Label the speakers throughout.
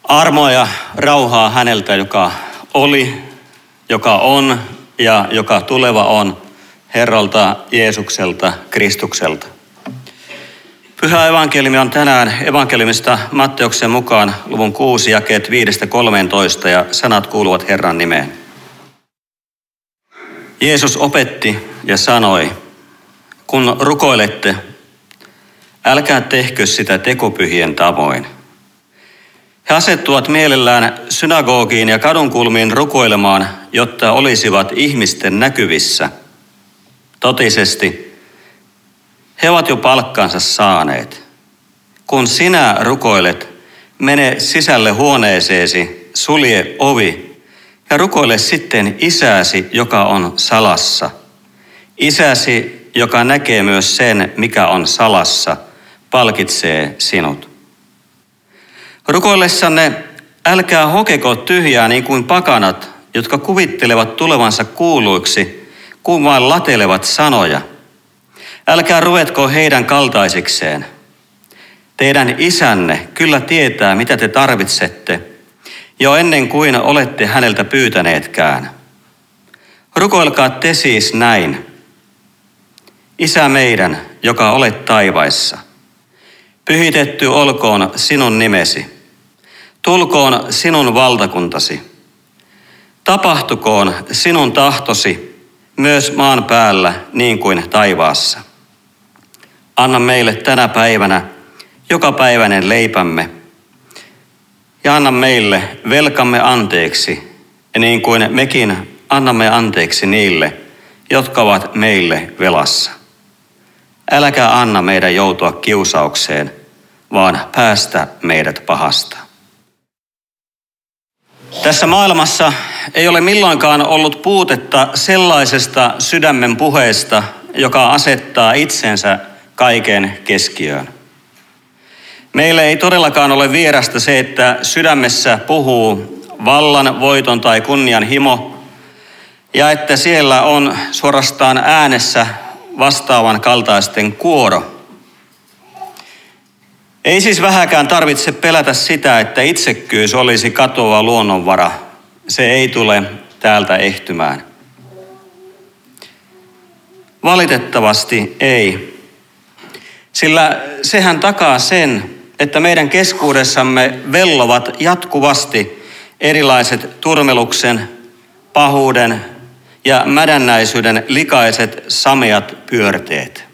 Speaker 1: Armoa ja rauhaa häneltä, joka oli, joka on ja joka tuleva on, Herralta Jeesukselta, Kristukselta. Pyhä evankeliumi on tänään evankeliumista Matteuksen mukaan luvun 6 jakeet 5-13 ja sanat kuuluvat Herran nimeen. Jeesus opetti ja sanoi, kun rukoilette, älkää tehkö sitä tekopyhien tavoin. He asettuvat mielellään synagogiin ja kadunkulmiin rukoilemaan, jotta olisivat ihmisten näkyvissä. Totisesti, he ovat jo palkkansa saaneet. Kun sinä rukoilet, mene sisälle huoneeseesi, sulje ovi ja rukoile sitten Isäsi, joka on salassa. Isäsi, joka näkee myös sen, mikä on salassa, palkitsee sinut. Rukoillessanne älkää hokeko tyhjää niin kuin pakanat, jotka kuvittelevat tulevansa kuuluiksi, kun vain latelevat sanoja. Älkää ruvetko heidän kaltaisikseen. Teidän isänne kyllä tietää, mitä te tarvitsette, jo ennen kuin olette häneltä pyytäneetkään. Rukoilkaa te siis näin. Isä meidän, joka olet taivaissa. Pyhitetty olkoon sinun nimesi. Tulkoon sinun valtakuntasi. Tapahtukoon sinun tahtosi myös maan päällä niin kuin taivaassa. Anna meille tänä päivänä jokapäiväinen leipämme ja anna meille velkamme anteeksi, niin kuin mekin annamme anteeksi niille, jotka ovat meille velassa. Äläkä anna meidän joutua kiusaukseen, vaan päästä meidät pahasta. Tässä maailmassa ei ole milloinkaan ollut puutetta sellaisesta sydämen puheesta, joka asettaa itsensä kaiken keskiöön. Meille ei todellakaan ole vierasta se, että sydämessä puhuu vallan, voiton tai kunnian himo, ja että siellä on suorastaan äänessä vastaavan kaltaisten kuoro. Ei siis vähäkään tarvitse pelätä sitä, että itsekkyys olisi katoava luonnonvara. Se ei tule täältä ehtymään. Valitettavasti ei. Sillä sehän takaa sen, että meidän keskuudessamme vellovat jatkuvasti erilaiset turmeluksen, pahuuden ja mädännäisyyden likaiset sameat pyörteet.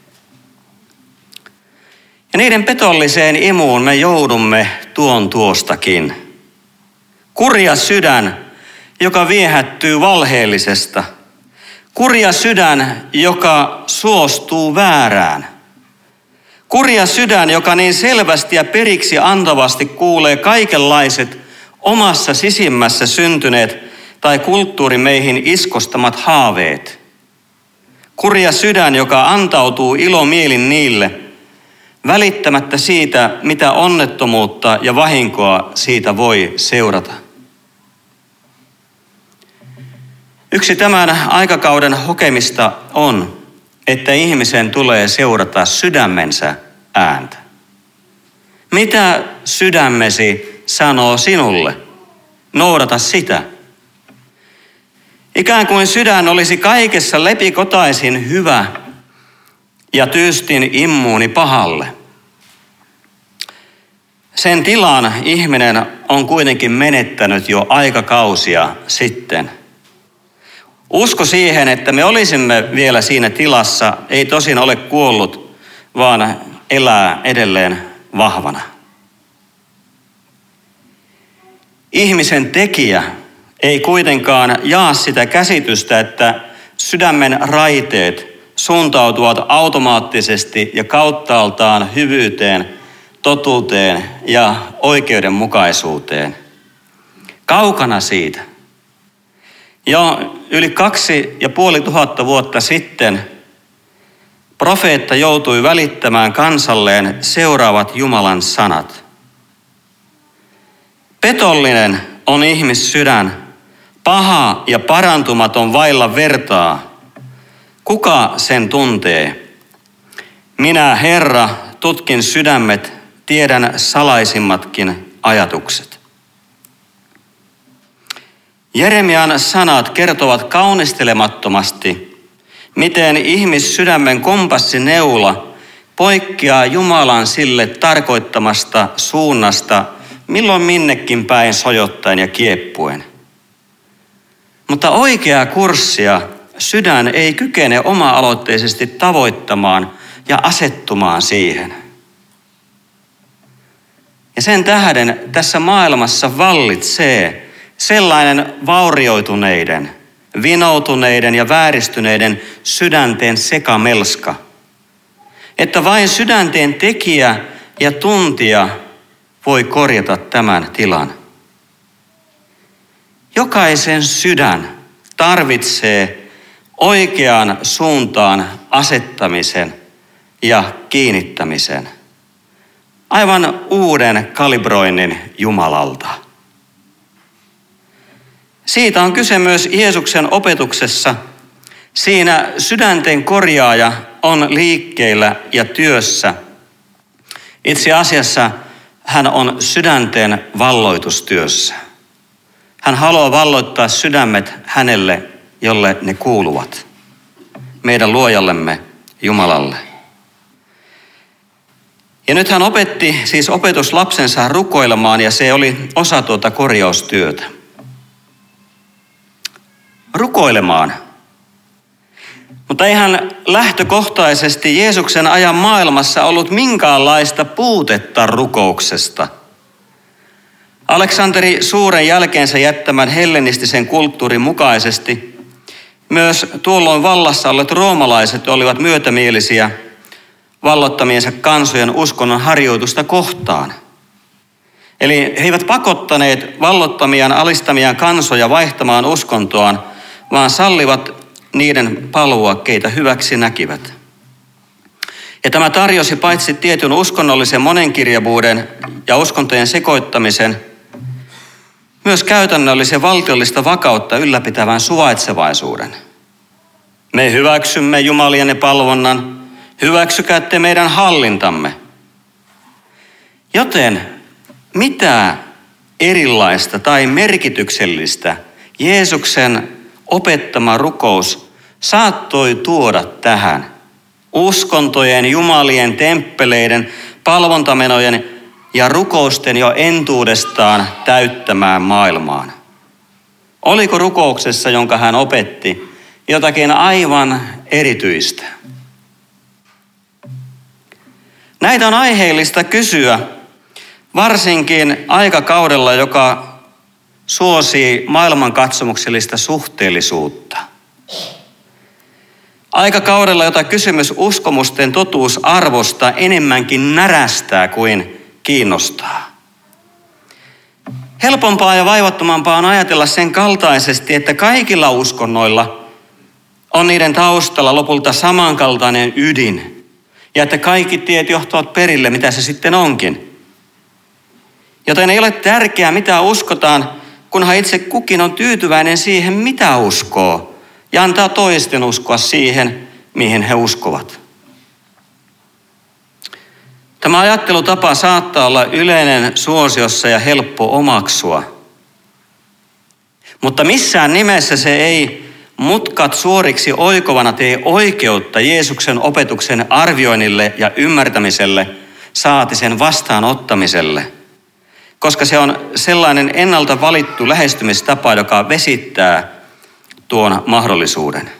Speaker 1: Ja niiden petolliseen imuun me joudumme tuostakin. Kurja sydän, joka viehättyy valheellisesta. Kurja sydän, joka suostuu väärään. Kurja sydän, joka niin selvästi ja periksi antavasti kuulee kaikenlaiset omassa sisimmässä syntyneet tai kulttuurin meihin iskostamat haaveet. Kurja sydän, joka antautuu ilomielin niille, välittämättä siitä, mitä onnettomuutta ja vahinkoa siitä voi seurata. Yksi tämän aikakauden hokemista on, että ihmisen tulee seurata sydämensä ääntä. Mitä sydämesi sanoo sinulle? Noudata sitä. Ikään kuin sydän olisi kaikessa lepikotaisin hyvä ja tyystin immuuni pahalle. Sen tilan ihminen on kuitenkin menettänyt jo aikakausia sitten. Usko siihen, että me olisimme vielä siinä tilassa, ei tosin ole kuollut, vaan elää edelleen vahvana. Ihmisen tekijä ei kuitenkaan jaa sitä käsitystä, että sydämen raiteet suuntautuvat automaattisesti ja kauttaaltaan hyvyyteen, totuuteen ja oikeudenmukaisuuteen. Kaukana siitä. Jo yli 2500 vuotta sitten profeetta joutui välittämään kansalleen seuraavat Jumalan sanat. Petollinen on ihmissydän, paha ja parantumaton vailla vertaa. Kuka sen tuntee? Minä, Herra, tutkin sydämet, tiedän salaisimmatkin ajatukset. Jeremian sanat kertovat kaunistelemattomasti, miten ihmissydämen kompassineula poikkeaa Jumalan sille tarkoittamasta suunnasta milloin minnekin päin sojottaen ja kieppuen. Mutta oikeaa kurssia sydän ei kykene oma-aloitteisesti tavoittamaan ja asettumaan siihen. Ja sen tähden tässä maailmassa vallitsee sellainen vaurioituneiden, vinoutuneiden ja vääristyneiden sydänten sekamelska, että vain sydänten tekijä ja tuntija voi korjata tämän tilan. Jokaisen sydän tarvitsee oikeaan suuntaan asettamisen ja kiinnittämisen. Aivan uuden kalibroinnin Jumalalta. Siitä on kyse myös Jeesuksen opetuksessa. Siinä sydänten korjaaja on liikkeellä ja työssä. Itse asiassa hän on sydänten valloitustyössä. Hän haluaa valloittaa sydämet hänelle, jolle ne kuuluvat. Meidän luojallemme Jumalalle. Ja nyt hän opetti siis opetuslapsensa rukoilemaan ja se oli osa tuota korjaustyötä. Rukoilemaan. Mutta eihän lähtökohtaisesti Jeesuksen ajan maailmassa ollut minkäänlaista puutetta rukouksesta. Aleksanteri Suuren jälkeensä jättämän hellenistisen kulttuurin mukaisesti myös tuolloin vallassa olleet roomalaiset olivat myötämielisiä vallottamiensa kansojen uskonnon harjoitusta kohtaan. Eli he eivät pakottaneet vallottamiaan alistamiaan kansoja vaihtamaan uskontoaan, vaan sallivat niiden palvua, keitä hyväksi näkivät. Ja tämä tarjosi paitsi tietyn uskonnollisen monenkirjavuuden ja uskontojen sekoittamisen, myös käytännöllisen valtiollista vakautta ylläpitävän suvaitsevaisuuden. Me hyväksymme Jumalienne palvonnan, hyväksykää te meidän hallintamme. Joten mitä erilaista tai merkityksellistä Jeesuksen opettama rukous saattoi tuoda tähän uskontojen, jumalien, temppeleiden, palvontamenojen ja rukousten jo entuudestaan täyttämään maailmaan? Oliko rukouksessa, jonka hän opetti, jotakin aivan erityistä? Näitä on aiheellista kysyä, varsinkin aikakaudella, joka suosii maailmankatsomuksellista suhteellisuutta. Aikakaudella, jota kysymys uskomusten totuusarvosta enemmänkin närästää kuin kiinnostaa. Helpompaa ja vaivattomampaa on ajatella sen kaltaisesti, että kaikilla uskonnoilla on niiden taustalla lopulta samankaltainen ydin. Ja että kaikki tiet johtavat perille, mitä se sitten onkin. Joten ei ole tärkeää, mitä uskotaan, kunhan itse kukin on tyytyväinen siihen, mitä uskoo. Ja antaa toisten uskoa siihen, mihin he uskovat. Tämä ajattelutapa saattaa olla yleinen suosiossa ja helppo omaksua. Mutta missään nimessä se ei mutkat suoriksi oikovana tee oikeutta Jeesuksen opetuksen arvioinnille ja ymmärtämiselle, saati sen vastaanottamiselle. Koska se on sellainen ennalta valittu lähestymistapa, joka vesittää tuon mahdollisuuden.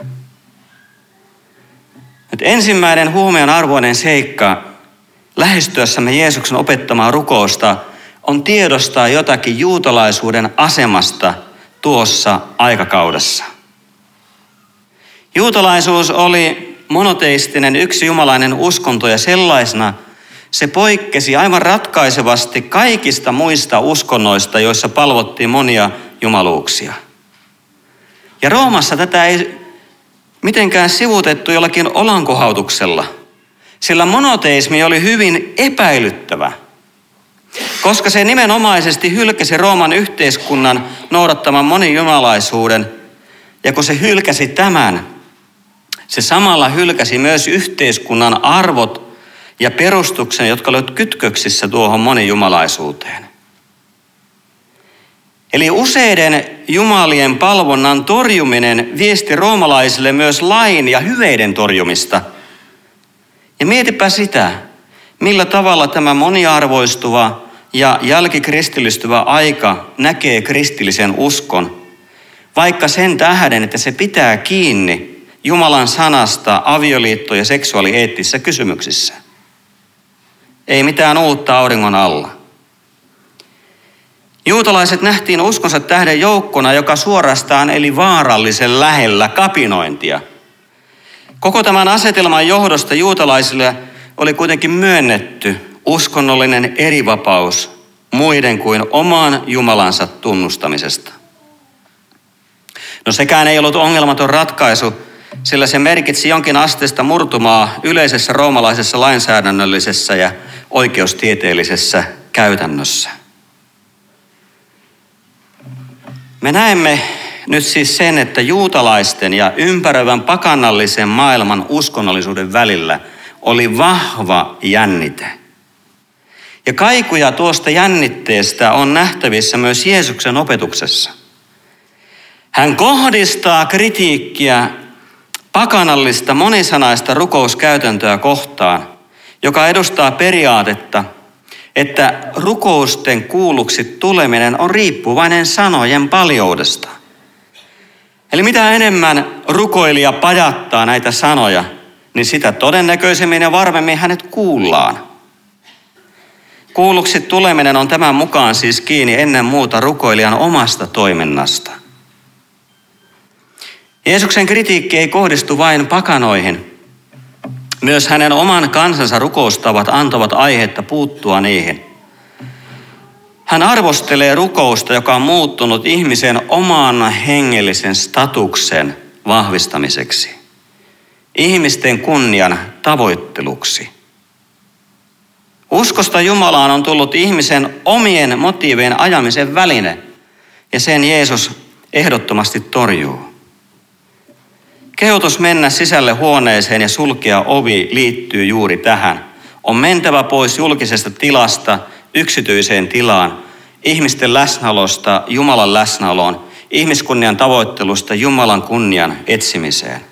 Speaker 1: Nyt ensimmäinen huomionarvoinen seikka lähestyessämme Jeesuksen opettamaa rukousta on tiedostaa jotakin juutalaisuuden asemasta tuossa aikakaudessa. Juutalaisuus oli monoteistinen yksijumalainen uskonto ja sellaisena se poikkesi aivan ratkaisevasti kaikista muista uskonnoista, joissa palvottiin monia jumaluuksia. Ja Roomassa tätä ei mitenkään sivuutettu jollakin olankohautuksella, sillä monoteismi oli hyvin epäilyttävä, koska se nimenomaisesti hylkäsi Rooman yhteiskunnan noudattaman monijumalaisuuden, ja kun se hylkäsi tämän, se samalla hylkäsi myös yhteiskunnan arvot ja perustuksen, jotka olivat kytköksissä tuohon monijumalaisuuteen. Eli useiden jumalien palvonnan torjuminen viesti roomalaisille myös lain ja hyveiden torjumista. Ja mietipä sitä, millä tavalla tämä moniarvoistuva ja jälkikristillistyvä aika näkee kristillisen uskon, vaikka sen tähden, että se pitää kiinni Jumalan sanasta avioliitto- ja seksuaalieettisissä kysymyksissä. Ei mitään uutta auringon alla. Juutalaiset nähtiin uskonsa tähden joukkona, joka suorastaan eli vaarallisen lähellä kapinointia. Koko tämän asetelman johdosta juutalaisille oli kuitenkin myönnetty uskonnollinen erivapaus muiden kuin oman Jumalansa tunnustamisesta. No sekään ei ollut ongelmaton ratkaisu, sillä se merkitsi jonkin asteista murtumaa yleisessä roomalaisessa lainsäädännöllisessä ja oikeustieteellisessä käytännössä. Me näemme nyt siis sen, että juutalaisten ja ympäröivän pakanallisen maailman uskonnollisuuden välillä oli vahva jännite. Ja kaikuja tuosta jännitteestä on nähtävissä myös Jeesuksen opetuksessa. Hän kohdistaa kritiikkiä pakanallista monisanaista rukouskäytäntöä kohtaan, joka edustaa periaatetta, että rukousten kuulluksi tuleminen on riippuvainen sanojen paljoudesta. Eli mitä enemmän rukoilija pajattaa näitä sanoja, niin sitä todennäköisemmin ja varmemmin hänet kuullaan. Kuulluksi tuleminen on tämän mukaan siis kiinni ennen muuta rukoilijan omasta toiminnasta. Jeesuksen kritiikki ei kohdistu vain pakanoihin. Myös hänen oman kansansa rukoustavat antavat aihetta puuttua niihin. Hän arvostelee rukousta, joka on muuttunut ihmisen oman hengellisen statuksen vahvistamiseksi, ihmisten kunnian tavoitteluksi. Uskosta Jumalaan on tullut ihmisen omien motiivien ajamisen väline, ja sen Jeesus ehdottomasti torjuu. Kehotus mennä sisälle huoneeseen ja sulkea ovi liittyy juuri tähän. On mentävä pois julkisesta tilasta yksityiseen tilaan, ihmisten läsnäolosta Jumalan läsnäoloon, ihmiskunnian tavoittelusta Jumalan kunnian etsimiseen.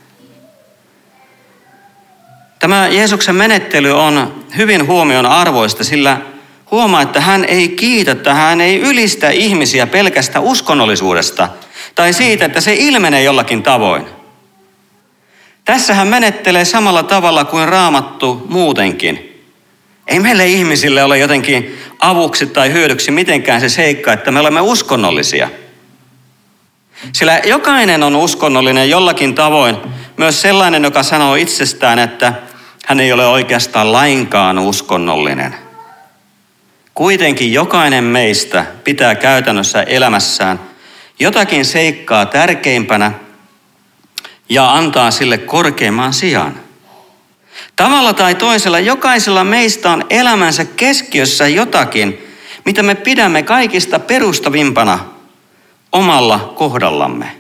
Speaker 1: Tämä Jeesuksen menettely on hyvin huomion arvoista, sillä huomaa, että hän ei kiitä, hän ei ylistä ihmisiä pelkästä uskonnollisuudesta tai siitä, että se ilmenee jollakin tavoin. Tässä hän menettelee samalla tavalla kuin Raamattu muutenkin. Ei meille ihmisille ole jotenkin avuksi tai hyödyksi mitenkään se seikka, että me olemme uskonnollisia. Sillä jokainen on uskonnollinen jollakin tavoin, myös sellainen, joka sanoo itsestään, että hän ei ole oikeastaan lainkaan uskonnollinen. Kuitenkin jokainen meistä pitää käytännössä elämässään jotakin seikkaa tärkeimpänä ja antaa sille korkeimman sijan. Tavalla tai toisella jokaisella meistä on elämänsä keskiössä jotakin, mitä me pidämme kaikista perustavimpana omalla kohdallamme.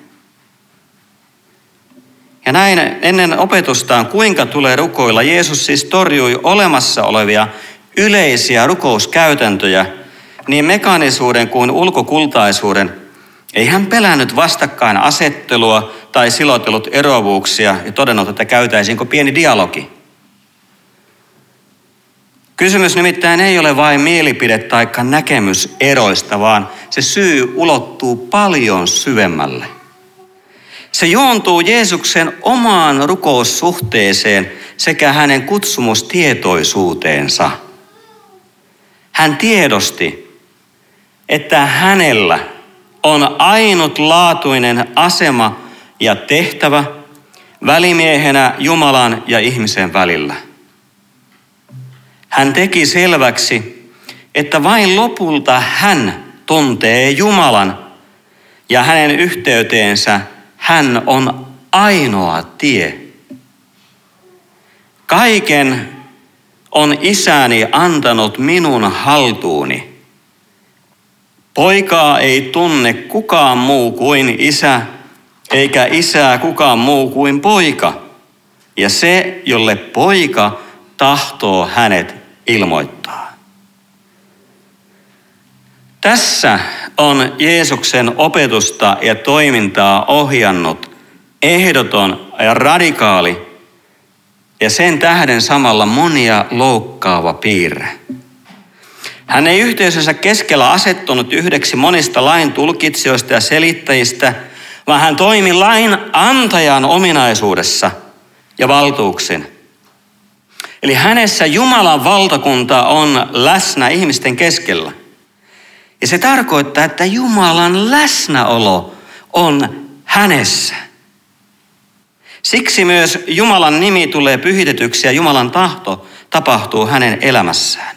Speaker 1: Ja näin ennen opetustaan, kuinka tulee rukoilla, Jeesus siis torjui olemassa olevia yleisiä rukouskäytäntöjä, niin mekaanisuuden kuin ulkokultaisuuden. Ei hän pelännyt vastakkainasettelua tai silotellut eroavuuksia ja todennut, että käytäisiinkö pieni dialogi. Kysymys nimittäin ei ole vain mielipide- tai näkemyseroista, vaan se syy ulottuu paljon syvemmälle. Se juontuu Jeesuksen omaan rukoussuhteeseen sekä hänen kutsumustietoisuuteensa. Hän tiedosti, että hänellä on ainutlaatuinen asema ja tehtävä välimiehenä Jumalan ja ihmisen välillä. Hän teki selväksi, että vain lopulta hän tuntee Jumalan ja hänen yhteyteensä hän on ainoa tie. Kaiken on isäni antanut minun haltuuni. Poikaa ei tunne kukaan muu kuin isä, eikä isää kukaan muu kuin poika. Ja se, jolle poika tahtoo hänet ilmoittaa. Tässä on Jeesuksen opetusta ja toimintaa ohjannut ehdoton ja radikaali ja sen tähden samalla monia loukkaava piirre. Hän ei yhteisönsä keskellä asettunut yhdeksi monista lain tulkitsijoista ja selittäjistä, vaan hän toimi lain antajan ominaisuudessa ja valtuuksin. Eli hänessä Jumalan valtakunta on läsnä ihmisten keskellä. Ja se tarkoittaa, että Jumalan läsnäolo on hänessä. Siksi myös Jumalan nimi tulee pyhitetyksi ja Jumalan tahto tapahtuu hänen elämässään.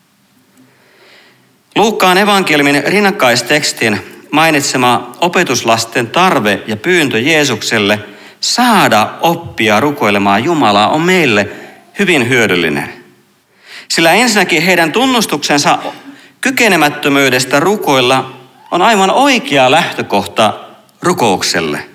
Speaker 1: Luukkaan evankeliumin rinnakkaistekstin mainitsema opetuslasten tarve ja pyyntö Jeesukselle saada oppia rukoilemaan Jumalaa on meille hyvin hyödyllinen. Sillä ensinnäkin heidän tunnustuksensa kykenemättömyydestä rukoilla on aivan oikea lähtökohta rukoukselle.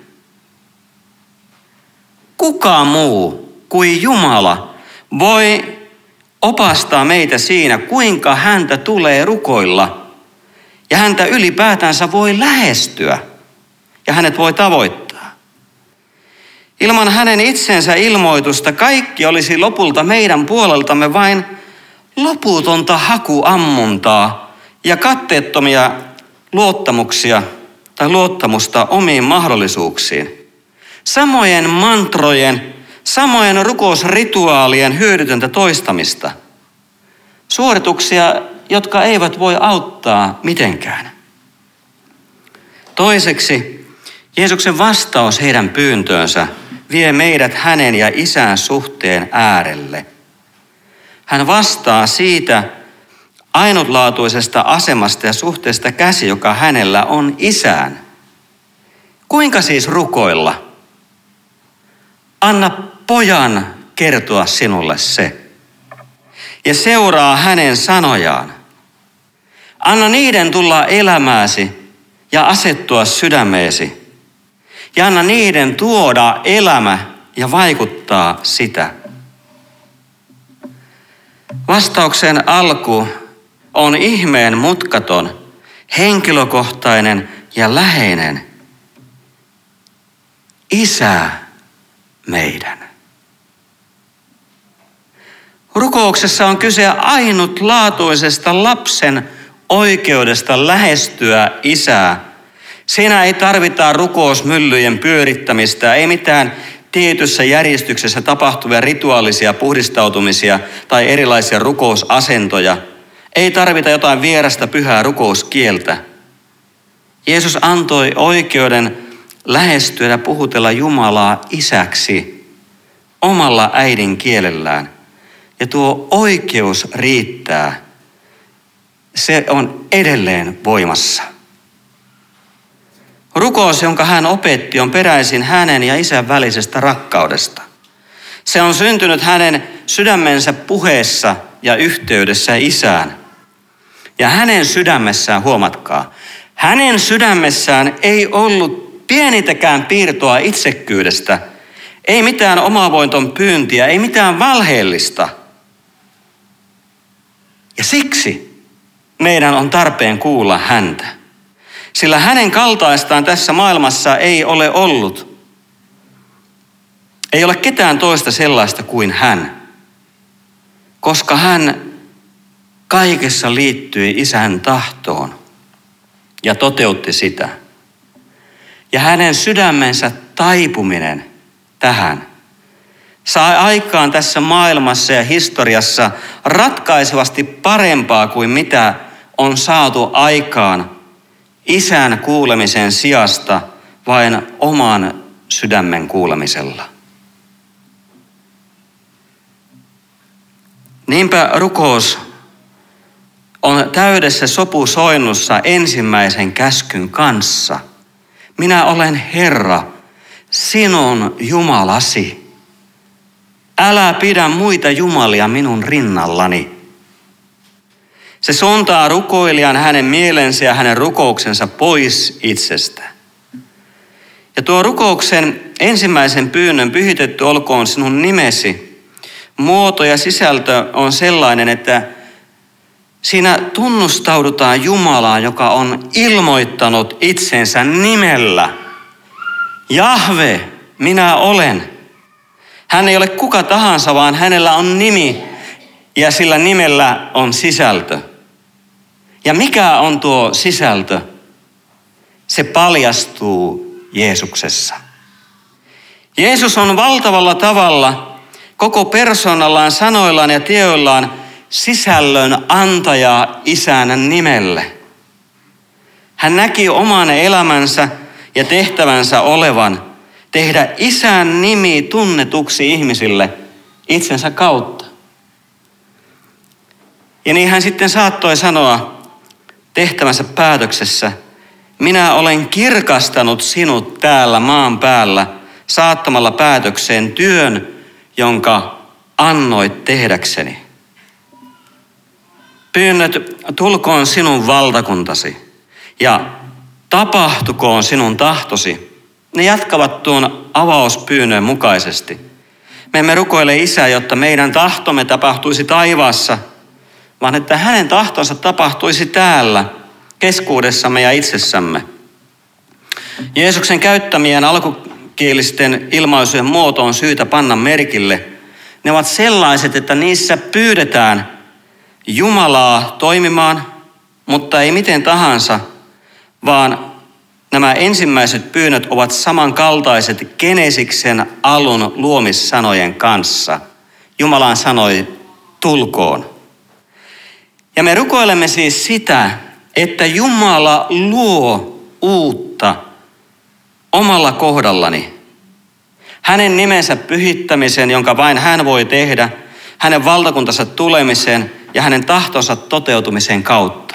Speaker 1: Kuka muu kuin Jumala voi opastaa meitä siinä, kuinka häntä tulee rukoilla ja häntä ylipäätänsä voi lähestyä ja hänet voi tavoittaa. Ilman hänen itsensä ilmoitusta kaikki olisi lopulta meidän puoleltamme vain loputonta hakuammuntaa ja katteettomia luottamuksia tai luottamusta omiin mahdollisuuksiin. Samojen mantrojen, samojen rukousrituaalien hyödytöntä toistamista. Suorituksia, jotka eivät voi auttaa mitenkään. Toiseksi, Jeesuksen vastaus heidän pyyntöönsä vie meidät hänen ja Isän suhteen äärelle. Hän vastaa siitä ainutlaatuisesta asemasta ja suhteesta käsi, joka hänellä on Isään. Kuinka siis rukoilla? Anna pojan kertoa sinulle se. Ja seuraa hänen sanojaan. Anna niiden tulla elämääsi ja asettua sydämeesi. Ja anna niiden tuoda elämä ja vaikuttaa sitä. Vastauksen alku on ihmeen mutkaton, henkilökohtainen ja läheinen. Isä meidän. Rukouksessa on kyse ainutlaatuisesta lapsen oikeudesta lähestyä Isää. Siinä ei tarvita rukousmyllyjen pyörittämistä, ei mitään tietyssä järjestyksessä tapahtuvia rituaalisia puhdistautumisia tai erilaisia rukousasentoja. Ei tarvita jotain vierasta pyhää rukouskieltä. Jeesus antoi oikeuden lähestyä ja puhutella Jumalaa isäksi omalla äidinkielellään. Ja tuo oikeus riittää. Se on edelleen voimassa. Rukous, jonka hän opetti, on peräisin hänen ja Isän välisestä rakkaudesta. Se on syntynyt hänen sydämensä puheessa ja yhteydessä Isään. Ja hänen sydämessään, huomatkaa, hänen sydämessään ei ollut pienitäkään piirtoa itsekkyydestä, ei mitään omavoiton pyyntiä, ei mitään valheellista. Ja siksi meidän on tarpeen kuulla häntä. Sillä hänen kaltaistaan tässä maailmassa ei ole ollut. Ei ole ketään toista sellaista kuin hän. Koska hän kaikessa liittyi Isän tahtoon ja toteutti sitä. Ja hänen sydämensä taipuminen tähän sai aikaan tässä maailmassa ja historiassa ratkaisevasti parempaa kuin mitä on saatu aikaan Isän kuulemisen sijasta vain oman sydämen kuulemisella. Niinpä rukous on täydessä sopusoinnussa ensimmäisen käskyn kanssa. Minä olen Herra, sinun Jumalasi. Älä pidä muita jumalia minun rinnallani. Se suuntaa rukoilijan hänen mielensä ja hänen rukouksensa pois itsestä. Ja tuo rukouksen ensimmäisen pyynnön pyhitetty olkoon sinun nimesi. Muoto ja sisältö on sellainen, että Siinä tunnustaudutaan Jumalaan, joka on ilmoittanut itsensä nimellä. Jahve, minä olen. Hän ei ole kuka tahansa, vaan hänellä on nimi ja sillä nimellä on sisältö. Ja mikä on tuo sisältö? Se paljastuu Jeesuksessa. Jeesus on valtavalla tavalla koko persoonallaan, sanoillaan ja teoillaan sisällön antaja Isän nimelle. Hän näki oman elämänsä ja tehtävänsä olevan tehdä Isän nimi tunnetuksi ihmisille itsensä kautta. Ja niin hän sitten saattoi sanoa tehtävänsä päätöksessä, minä olen kirkastanut sinut täällä maan päällä saattamalla päätökseen työn, jonka annoit tehdäkseni. Pyynnöt tulkoon sinun valtakuntasi ja tapahtukoon sinun tahtosi. Ne jatkavat tuon avauspyynnön mukaisesti. Me emme rukoile Isää, jotta meidän tahtomme tapahtuisi taivaassa, vaan että hänen tahtonsa tapahtuisi täällä, keskuudessamme ja itsessämme. Jeesuksen käyttämien alkukielisten ilmaisujen muoto on syytä panna merkille. Ne ovat sellaiset, että niissä pyydetään Jumalaa toimimaan, mutta ei miten tahansa, vaan nämä ensimmäiset pyynnöt ovat samankaltaiset Genesiksen alun luomissanojen kanssa. Jumala sanoi, tulkoon. Ja me rukoilemme siis sitä, että Jumala luo uutta omalla kohdallani. Hänen nimensä pyhittämisen, jonka vain hän voi tehdä, hänen valtakuntansa tulemisen ja hänen tahtonsa toteutumisen kautta.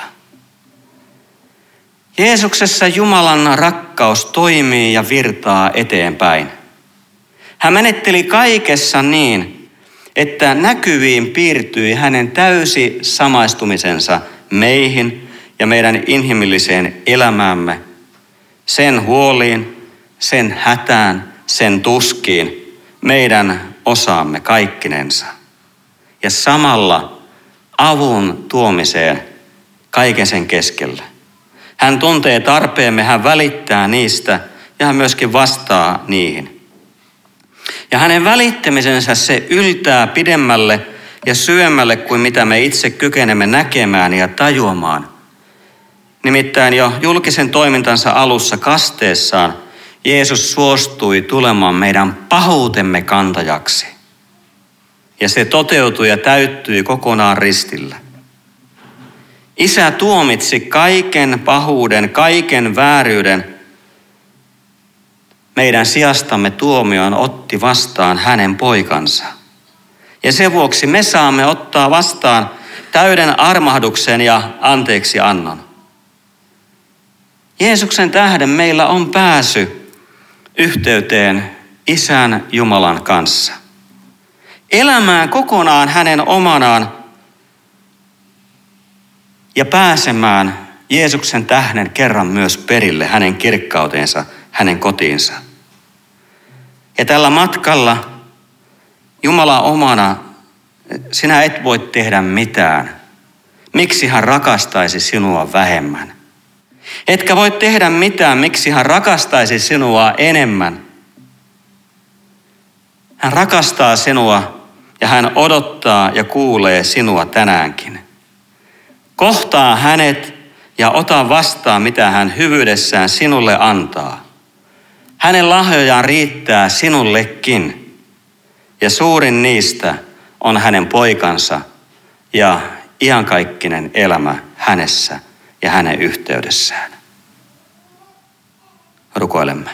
Speaker 1: Jeesuksessa Jumalan rakkaus toimii ja virtaa eteenpäin. Hän menetteli kaikessa niin, että näkyviin piirtyi hänen täysi samaistumisensa meihin ja meidän inhimilliseen elämäämme, sen huoliin, sen hätään, sen tuskiin, meidän osaamme kaikkinensa. Ja samalla avun tuomiseen kaiken sen keskellä. Hän tuntee tarpeemme, hän välittää niistä ja hän myöskin vastaa niihin. Ja hänen välittämisensä se yltää pidemmälle ja syvemmälle kuin mitä me itse kykenemme näkemään ja tajuamaan. Nimittäin jo julkisen toimintansa alussa kasteessaan Jeesus suostui tulemaan meidän pahuutemme kantajaksi. Ja se toteutui ja täyttyi kokonaan ristillä. Isä tuomitsi kaiken pahuuden, kaiken vääryyden. Meidän sijastamme tuomioon otti vastaan hänen poikansa. Ja sen vuoksi me saamme ottaa vastaan täyden armahduksen ja anteeksiannon. Jeesuksen tähden meillä on pääsy yhteyteen Isän Jumalan kanssa. Elämään kokonaan hänen omanaan ja pääsemään Jeesuksen tähden kerran myös perille hänen kirkkautensa, hänen kotiinsa. Ja tällä matkalla Jumala omana, sinä et voi tehdä mitään. Miksi hän rakastaisi sinua vähemmän? Etkä voi tehdä mitään, miksi hän rakastaisi sinua enemmän. Hän rakastaa sinua ja hän odottaa ja kuulee sinua tänäänkin. Kohtaa hänet ja ota vastaan, mitä hän hyvyydessään sinulle antaa. Hänen lahjojaan riittää sinullekin. Ja suurin niistä on hänen poikansa ja iankaikkinen elämä hänessä ja hänen yhteydessään. Rukoilemme.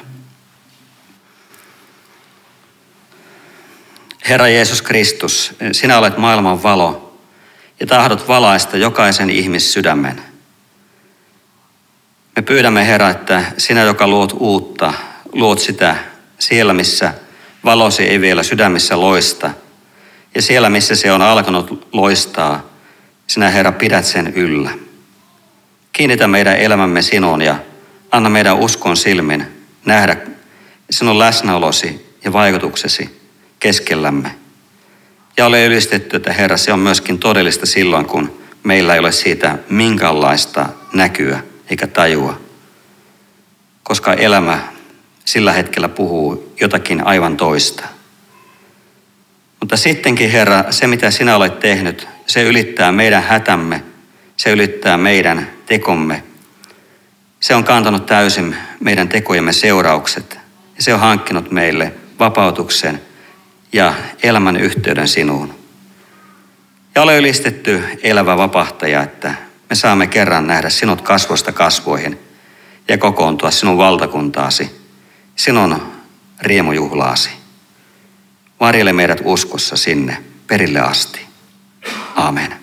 Speaker 1: Herra Jeesus Kristus, sinä olet maailman valo ja tahdot valaista jokaisen ihmissydämen. Me pyydämme, Herra, että sinä, joka luot uutta, luot sitä siellä, missä valosi ei vielä sydämissä loista. Ja siellä, missä se on alkanut loistaa, sinä, Herra, pidät sen yllä. Kiinnitä meidän elämämme sinuun ja anna meidän uskon silmin nähdä sinun läsnäolosi ja vaikutuksesi keskellämme. Ja ole ylistetty, että Herra, se on myöskin todellista silloin, kun meillä ei ole siitä minkäänlaista näkyä eikä tajua, koska elämä sillä hetkellä puhuu jotakin aivan toista. Mutta sittenkin, Herra, se mitä sinä olet tehnyt, se ylittää meidän hätämme, se ylittää meidän tekomme. Se on kantanut täysin meidän tekojemme seuraukset ja se on hankkinut meille vapautuksen ja elämän yhteyden sinuun. Ja ole ylistetty elävä vapahtaja, että me saamme kerran nähdä sinut kasvoista kasvoihin ja kokoontua sinun valtakuntaasi, sinun riemujuhlaasi. Varjele meidät uskossa sinne perille asti. Aamen.